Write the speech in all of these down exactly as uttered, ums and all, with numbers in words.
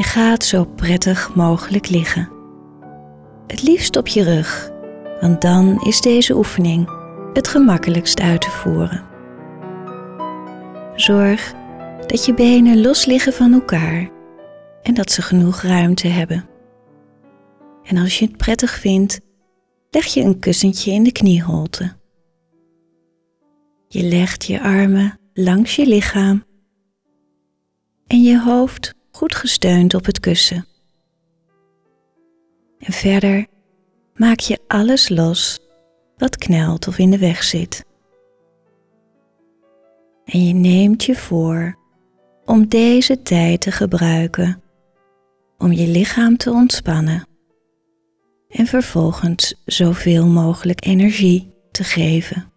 Je gaat zo prettig mogelijk liggen. Het liefst op je rug, want dan is deze oefening het gemakkelijkst uit te voeren. Zorg dat je benen los liggen van elkaar en dat ze genoeg ruimte hebben. En als je het prettig vindt, leg je een kussentje in de knieholte. Je legt je armen langs je lichaam en je hoofd goed gesteund op het kussen. En verder maak je alles los wat knelt of in de weg zit. En je neemt je voor om deze tijd te gebruiken om je lichaam te ontspannen en vervolgens zoveel mogelijk energie te geven.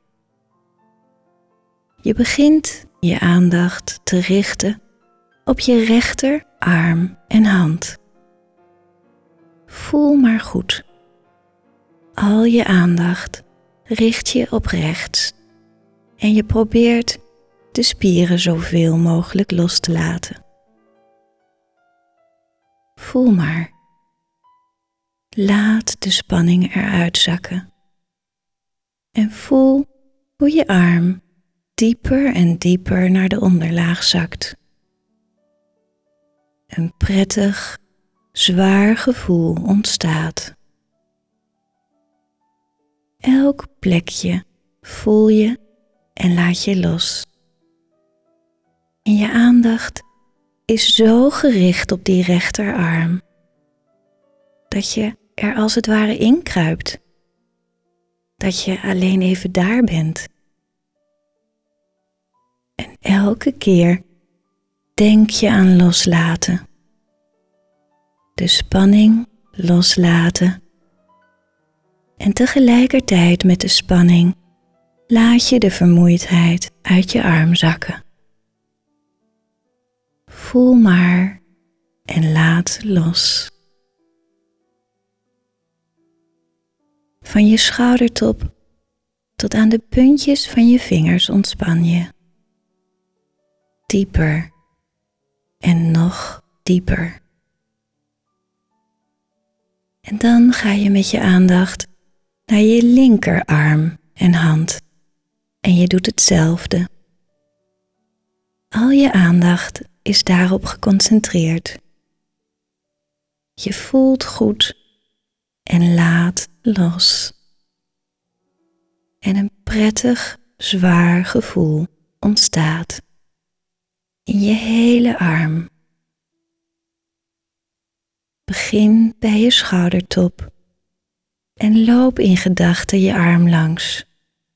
Je begint je aandacht te richten op je rechterarm en hand. Voel maar goed. Al je aandacht richt je op rechts en je probeert de spieren zoveel mogelijk los te laten. Voel maar. Laat de spanning eruit zakken. En voel hoe je arm dieper en dieper naar de onderlaag zakt. Een prettig, zwaar gevoel ontstaat. Elk plekje voel je en laat je los. En je aandacht is zo gericht op die rechterarm dat je er als het ware inkruipt. Dat je alleen even daar bent. En elke keer denk je aan loslaten. De spanning loslaten. En tegelijkertijd met de spanning laat je de vermoeidheid uit je arm zakken. Voel maar en laat los. Van je schoudertop tot aan de puntjes van je vingers ontspan je. Dieper en nog dieper. En dan ga je met je aandacht naar je linkerarm en hand. En je doet hetzelfde. Al je aandacht is daarop geconcentreerd. Je voelt goed en laat los. En een prettig, zwaar gevoel ontstaat in je hele arm. Begin bij je schoudertop en loop in gedachten je arm langs.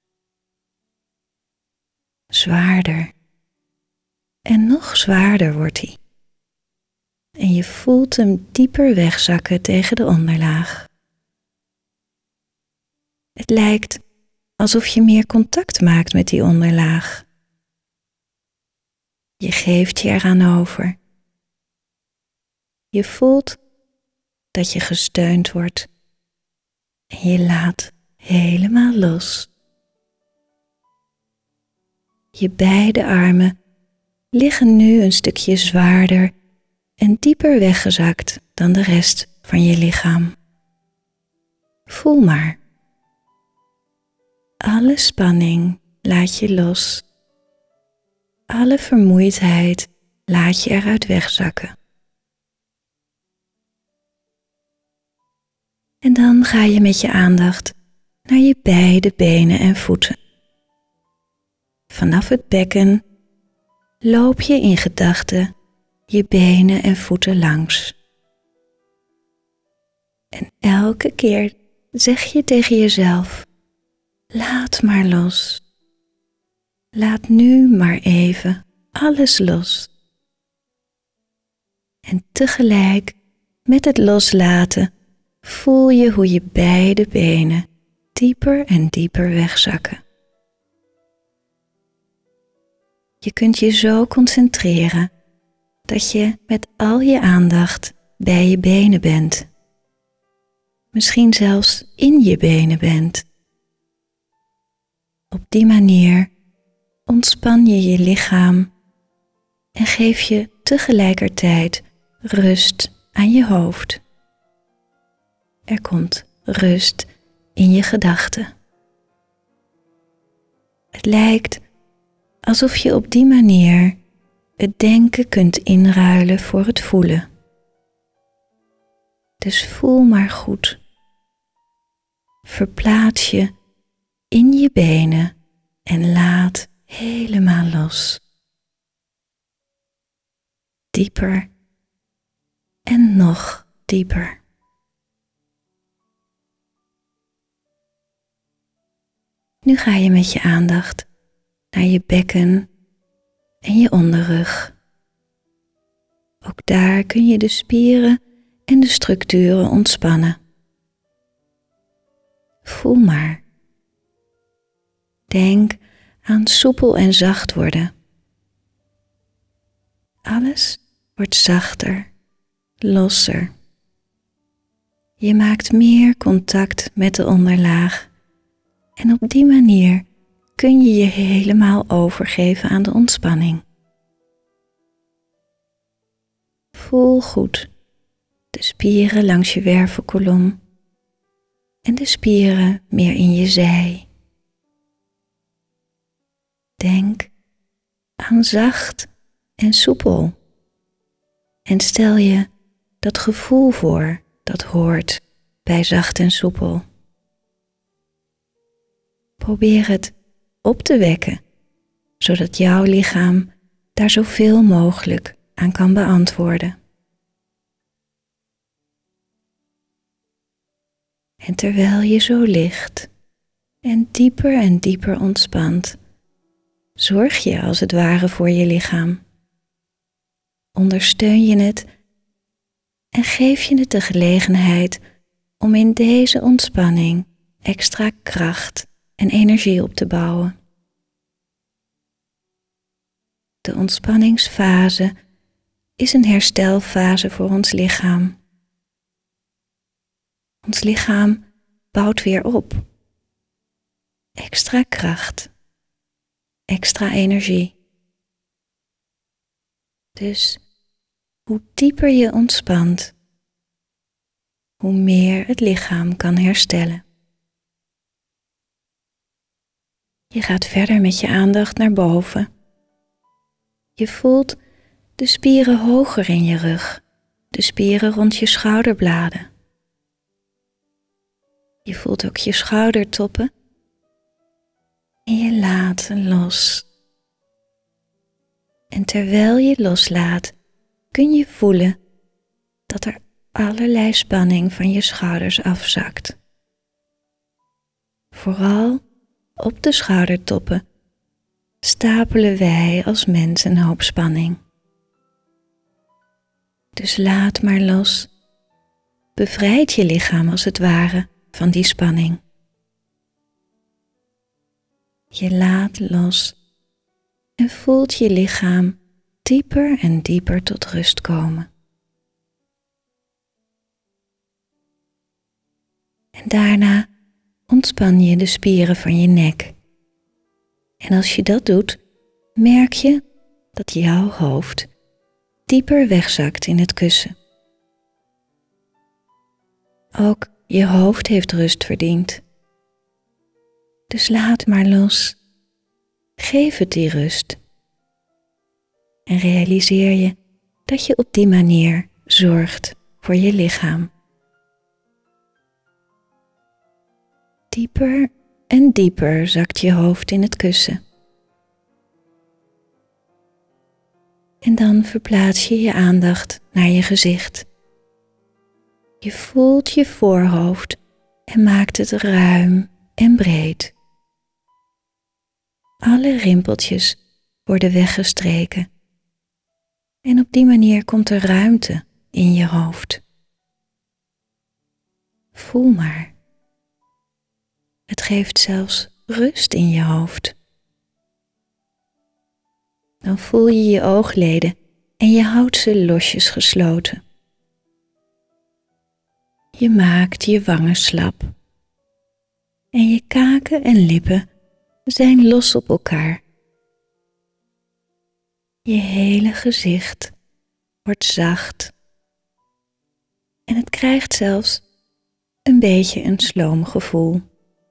Zwaarder. En nog zwaarder wordt hij. En je voelt hem dieper wegzakken tegen de onderlaag. Het lijkt alsof je meer contact maakt met die onderlaag. Je geeft je eraan over. Je voelt dat je gesteund wordt en je laat helemaal los. Je beide armen liggen nu een stukje zwaarder en dieper weggezakt dan de rest van je lichaam. Voel maar. Alle spanning laat je los. Alle vermoeidheid laat je eruit wegzakken. En dan ga je met je aandacht naar je beide benen en voeten. Vanaf het bekken loop je in gedachten je benen en voeten langs. En elke keer zeg je tegen jezelf: laat maar los. Laat nu maar even alles los. En tegelijk met het loslaten voel je hoe je beide benen dieper en dieper wegzakken. Je kunt je zo concentreren dat je met al je aandacht bij je benen bent. Misschien zelfs in je benen bent. Op die manier ontspan je je lichaam en geef je tegelijkertijd rust aan je hoofd. Er komt rust in je gedachten. Het lijkt alsof je op die manier het denken kunt inruilen voor het voelen. Dus voel maar goed. Verplaats je in je benen en laat helemaal los. Dieper en nog dieper. Nu ga je met je aandacht naar je bekken en je onderrug. Ook daar kun je de spieren en de structuren ontspannen. Voel maar. Denk aan soepel en zacht worden. Alles wordt zachter, losser. Je maakt meer contact met de onderlaag en op die manier kun je je helemaal overgeven aan de ontspanning. Voel goed de spieren langs je wervelkolom en de spieren meer in je zij. Denk aan zacht en soepel en stel je dat gevoel voor dat hoort bij zacht en soepel. Probeer het op te wekken, zodat jouw lichaam daar zoveel mogelijk aan kan beantwoorden. En terwijl je zo ligt en dieper en dieper ontspant, zorg je als het ware voor je lichaam. Ondersteun je het en geef je het de gelegenheid om in deze ontspanning extra kracht en energie op te bouwen. De ontspanningsfase is een herstelfase voor ons lichaam. Ons lichaam bouwt weer op. Extra kracht, extra energie. Dus hoe dieper je ontspant, hoe meer het lichaam kan herstellen. Je gaat verder met je aandacht naar boven. Je voelt de spieren hoger in je rug, de spieren rond je schouderbladen. Je voelt ook je schoudertoppen en je laat ze los. En terwijl je loslaat, kun je voelen dat er allerlei spanning van je schouders afzakt. Vooral op de schoudertoppen stapelen wij als mens een hoop spanning. Dus laat maar los. Bevrijd je lichaam als het ware van die spanning. Je laat los en voelt je lichaam dieper en dieper tot rust komen. En daarna ontspan je de spieren van je nek. En als je dat doet, merk je dat jouw hoofd dieper wegzakt in het kussen. Ook je hoofd heeft rust verdiend. Dus laat maar los. Geef het die rust. En realiseer je dat je op die manier zorgt voor je lichaam. Dieper en dieper zakt je hoofd in het kussen. En dan verplaats je je aandacht naar je gezicht. Je voelt je voorhoofd en maakt het ruim en breed. Alle rimpeltjes worden weggestreken. En op die manier komt er ruimte in je hoofd. Voel maar. Het geeft zelfs rust in je hoofd. Dan voel je je oogleden en je houdt ze losjes gesloten. Je maakt je wangen slap. En je kaken en lippen zijn los op elkaar. Je hele gezicht wordt zacht krijgt zelfs een beetje een sloomgevoel.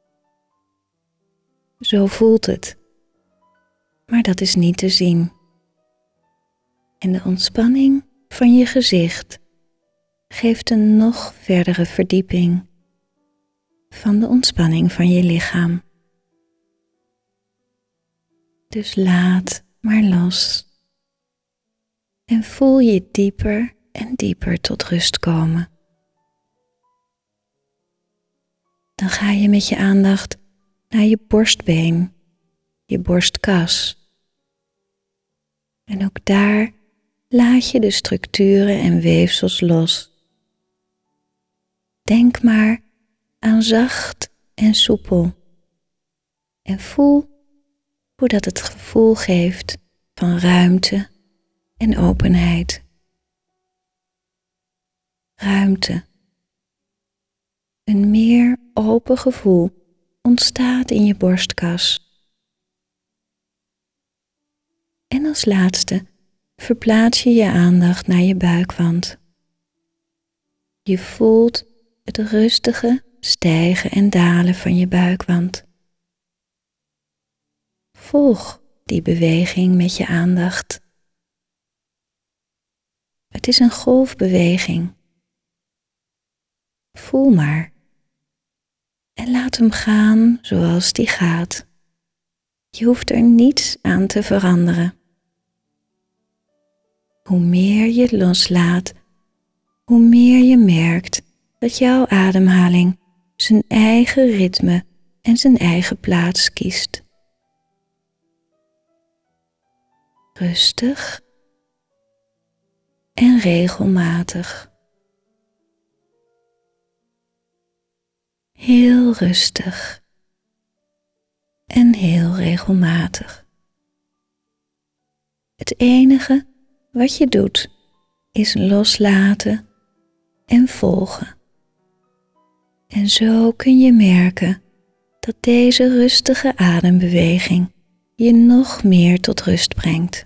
Zo voelt het, maar dat is niet te zien. En de ontspanning van je gezicht geeft een nog verdere verdieping van de ontspanning van je lichaam. Dus laat maar los en voel je dieper en dieper tot rust komen. Dan ga je met je aandacht naar je borstbeen, je borstkas. En ook daar laat je de structuren en weefsels los. Denk maar aan zacht en soepel. En voel hoe dat het gevoel geeft van ruimte en openheid. Ruimte. Een meer open gevoel ontstaat in je borstkas. En als laatste verplaats je je aandacht naar je buikwand. Je voelt het rustige stijgen en dalen van je buikwand. Volg die beweging met je aandacht. Het is een golfbeweging. Voel maar en laat hem gaan zoals die gaat. Je hoeft er niets aan te veranderen. Hoe meer je loslaat, hoe meer je merkt dat jouw ademhaling zijn eigen ritme en zijn eigen plaats kiest. Rustig en regelmatig. Heel rustig en heel regelmatig. Het enige wat je doet is loslaten en volgen. En zo kun je merken dat deze rustige adembeweging je nog meer tot rust brengt.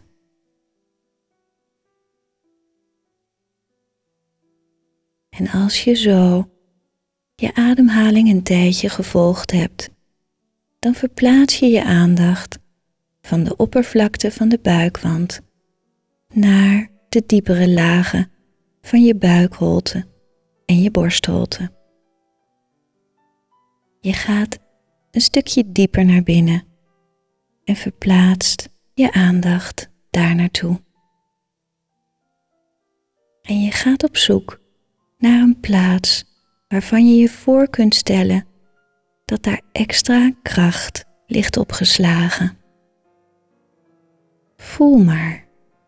En als je zo je ademhaling een tijdje gevolgd hebt, dan verplaats je je aandacht van de oppervlakte van de buikwand naar de diepere lagen van je buikholte en je borstholte. Je gaat een stukje dieper naar binnen en verplaatst je aandacht daar naartoe. En je gaat op zoek naar een plaats waarvan je je voor kunt stellen dat daar extra kracht ligt opgeslagen. Voel maar.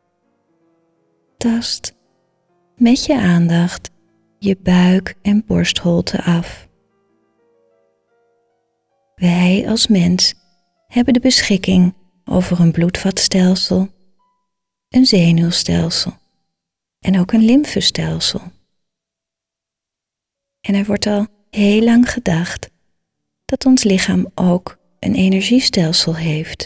Tast met je aandacht je buik en borstholte af. Wij als mens hebben de beschikking over een bloedvatstelsel, een zenuwstelsel en ook een lymfestelsel. En er wordt al heel lang gedacht dat ons lichaam ook een energiestelsel heeft.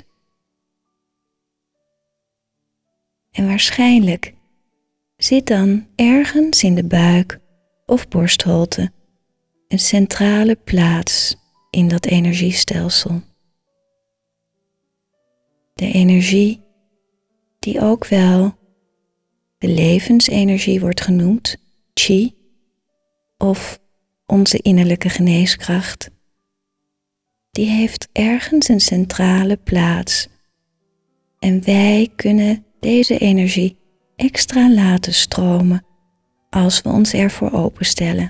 En waarschijnlijk zit dan ergens in de buik of borstholte een centrale plaats in dat energiestelsel. De energie die ook wel de levensenergie wordt genoemd, Qi, of onze innerlijke geneeskracht, die heeft ergens een centrale plaats en wij kunnen deze energie extra laten stromen als we ons ervoor openstellen.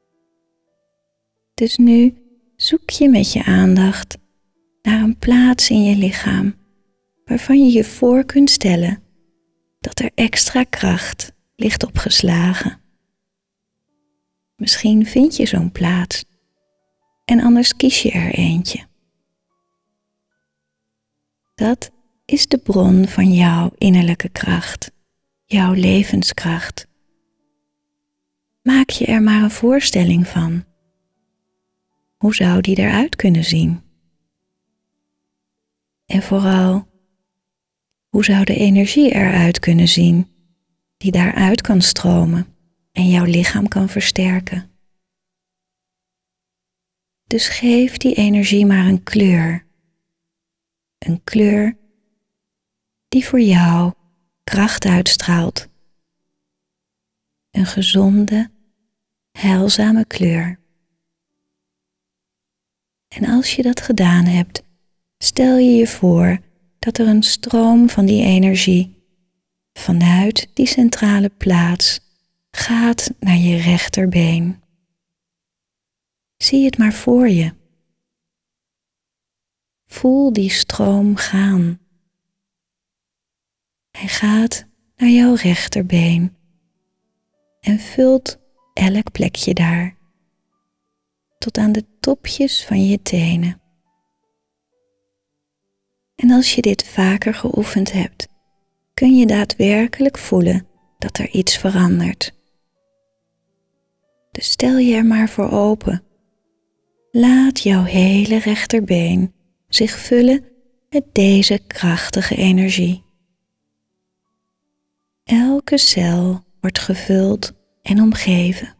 Dus nu zoek je met je aandacht naar een plaats in je lichaam waarvan je je voor kunt stellen dat er extra kracht ligt opgeslagen. Misschien vind je zo'n plaats en anders kies je er eentje. Dat is de bron van jouw innerlijke kracht, jouw levenskracht. Maak je er maar een voorstelling van. Hoe zou die eruit kunnen zien? En vooral, hoe zou de energie eruit kunnen zien die daaruit kan stromen en jouw lichaam kan versterken. Dus geef die energie maar een kleur. Een kleur die voor jou kracht uitstraalt. Een gezonde, heilzame kleur. En als je dat gedaan hebt, stel je je voor dat er een stroom van die energie vanuit die centrale plaats gaat naar je rechterbeen. Zie het maar voor je. Voel die stroom gaan. Hij gaat naar jouw rechterbeen en vult elk plekje daar, tot aan de topjes van je tenen. En als je dit vaker geoefend hebt, kun je daadwerkelijk voelen dat er iets verandert. Dus stel je er maar voor open. Laat jouw hele rechterbeen zich vullen met deze krachtige energie. Elke cel wordt gevuld en omgeven.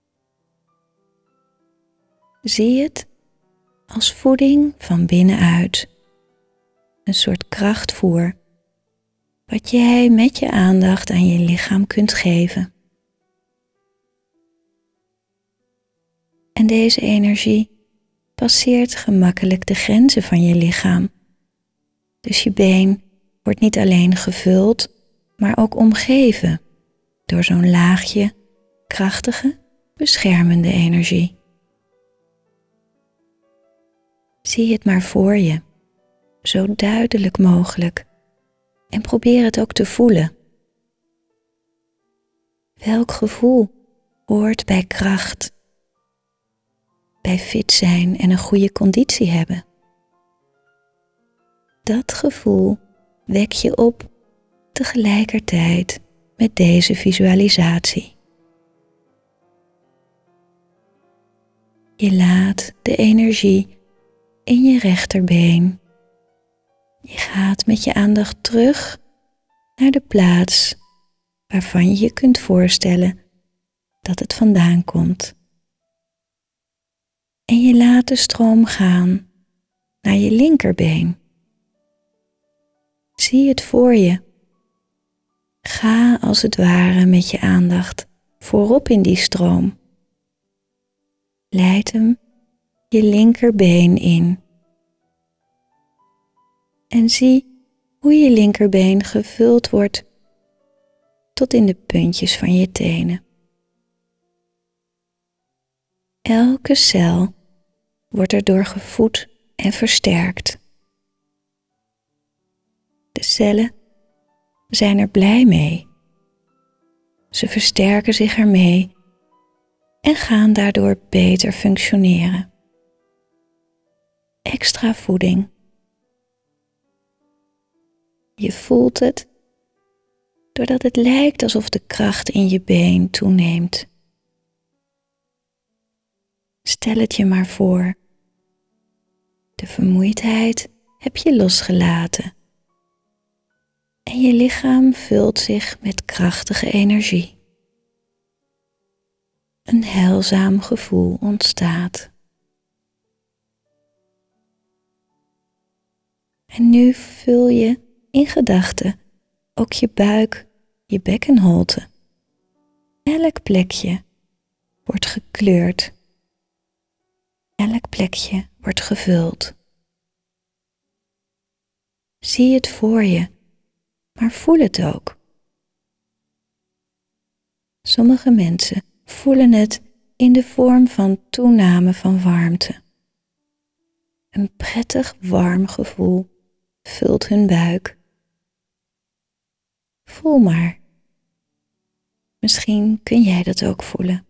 Zie het als voeding van binnenuit. Een soort krachtvoer, wat jij met je aandacht aan je lichaam kunt geven. En deze energie passeert gemakkelijk de grenzen van je lichaam. Dus je been wordt niet alleen gevuld, maar ook omgeven door zo'n laagje krachtige, beschermende energie. Zie het maar voor je, zo duidelijk mogelijk, en probeer het ook te voelen. Welk gevoel hoort bij kracht, bij fit zijn en een goede conditie hebben? Dat gevoel wek je op tegelijkertijd met deze visualisatie. Je laat de energie in je rechterbeen. Je gaat met je aandacht terug naar de plaats waarvan je je kunt voorstellen dat het vandaan komt. En je laat de stroom gaan naar je linkerbeen. Zie het voor je. Ga als het ware met je aandacht voorop in die stroom. Leid hem je linkerbeen in. En zie hoe je linkerbeen gevuld wordt tot in de puntjes van je tenen. Elke cel wordt erdoor gevoed en versterkt. De cellen zijn er blij mee. Ze versterken zich ermee en gaan daardoor beter functioneren. Extra voeding. Je voelt het doordat het lijkt alsof de kracht in je been toeneemt. Stel het je maar voor. De vermoeidheid heb je losgelaten. En je lichaam vult zich met krachtige energie. Een heilzaam gevoel ontstaat. En nu vul je in gedachten ook je buik, je bekkenholte. Elk plekje wordt gekleurd. Elk plekje wordt gevuld. Zie het voor je, maar voel het ook. Sommige mensen voelen het in de vorm van toename van warmte. Een prettig warm gevoel vult hun buik. Voel maar. Misschien kun jij dat ook voelen.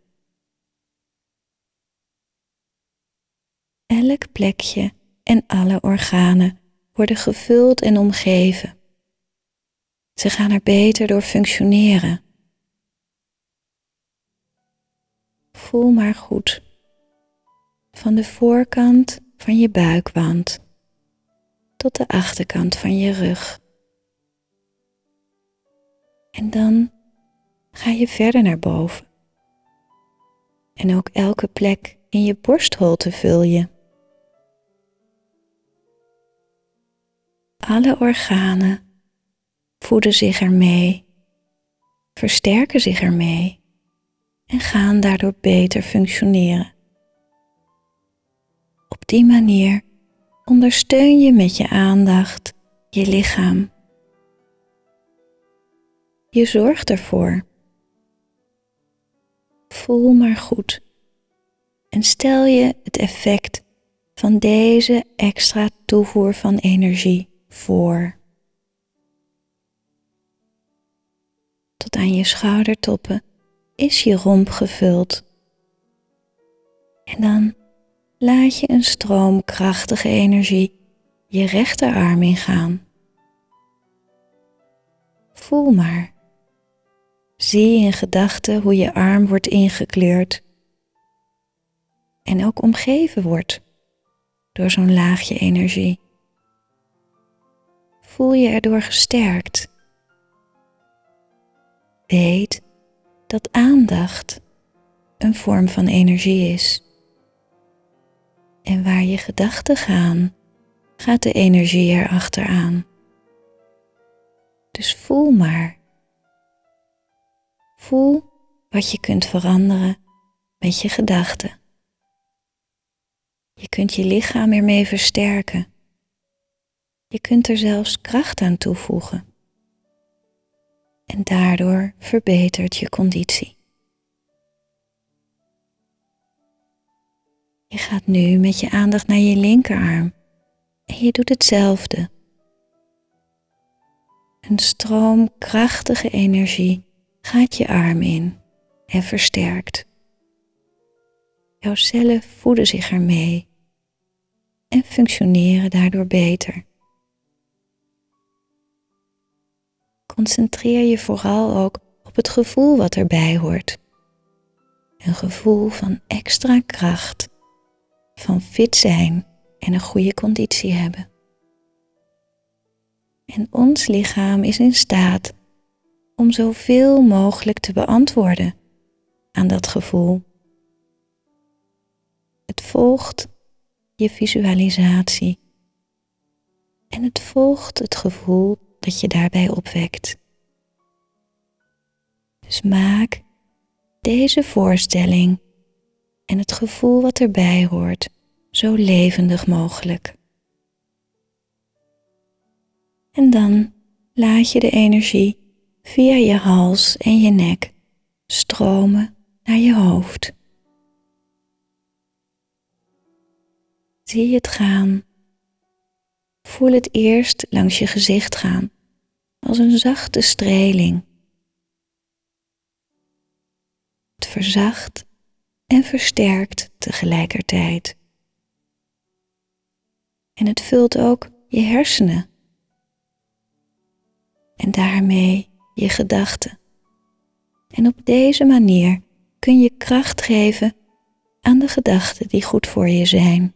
Elk plekje en alle organen worden gevuld en omgeven. Ze gaan er beter door functioneren. Voel maar goed. Van de voorkant van je buikwand tot de achterkant van je rug. En dan ga je verder naar boven, En ook elke plek in je borstholte vul je. Alle organen voeden zich ermee, versterken zich ermee en gaan daardoor beter functioneren. Op die manier ondersteun je met je aandacht je lichaam. Je zorgt ervoor. Voel maar goed en stel je het effect van deze extra toevoer van energie voor. Tot aan je schoudertoppen is je romp gevuld. En dan laat je een stroom krachtige energie je rechterarm ingaan. Voel maar. Zie in gedachten hoe je arm wordt ingekleurd en ook omgeven wordt door zo'n laagje energie. Voel je erdoor gesterkt. Weet dat aandacht een vorm van energie is. En waar je gedachten gaan, gaat de energie erachteraan. Dus voel maar. Voel wat je kunt veranderen met je gedachten. Je kunt je lichaam ermee versterken. Je kunt er zelfs kracht aan toevoegen. En daardoor verbetert je conditie. Je gaat nu met je aandacht naar je linkerarm en je doet hetzelfde. Een stroom krachtige energie gaat je arm in en versterkt. Jouw cellen voeden zich ermee en functioneren daardoor beter. Concentreer je vooral ook op het gevoel wat erbij hoort. Een gevoel van extra kracht, van fit zijn en een goede conditie hebben. En ons lichaam is in staat om zoveel mogelijk te beantwoorden aan dat gevoel. Het volgt je visualisatie en het volgt het gevoel dat je daarbij opwekt. Dus maak deze voorstelling en het gevoel wat erbij hoort zo levendig mogelijk. En dan laat je de energie via je hals en je nek stromen naar je hoofd. Zie het gaan. Voel het eerst langs je gezicht gaan, als een zachte streling. Het verzacht en versterkt tegelijkertijd. En het vult ook je hersenen. En daarmee je gedachten. En op deze manier kun je kracht geven aan de gedachten die goed voor je zijn.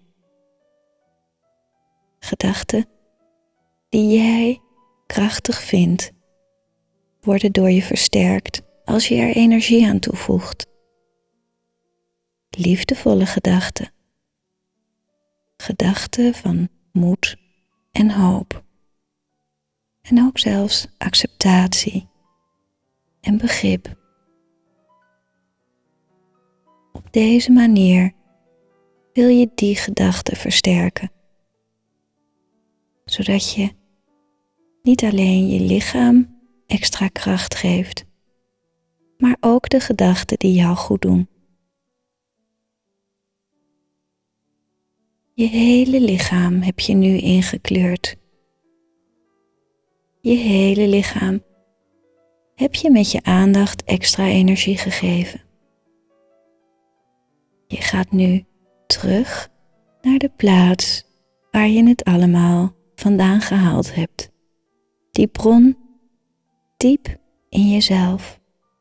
Gedachten die jij krachtig vindt, worden door je versterkt als je er energie aan toevoegt. Liefdevolle gedachten. Gedachten van moed en hoop. En ook zelfs acceptatie en begrip. Op deze manier wil je die gedachten versterken. Zodat je niet alleen je lichaam extra kracht geeft, maar ook de gedachten die jou goed doen. Je hele lichaam heb je nu ingekleurd. Je hele lichaam heb je met je aandacht extra energie gegeven. Je gaat nu terug naar de plaats waar je het allemaal vandaan gehaald hebt. Die bron diep in jezelf.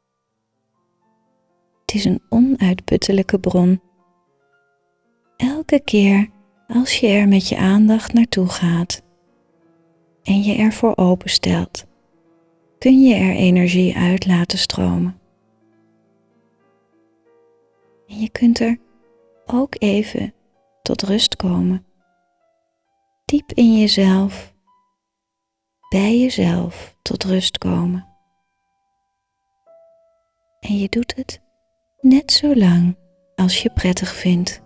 Het is een onuitputtelijke bron. Elke keer als je er met je aandacht naartoe gaat en je ervoor openstelt, kun je er energie uit laten stromen. En je kunt er ook even tot rust komen. Diep in jezelf, bij jezelf tot rust komen. En je doet het net zo lang als je prettig vindt.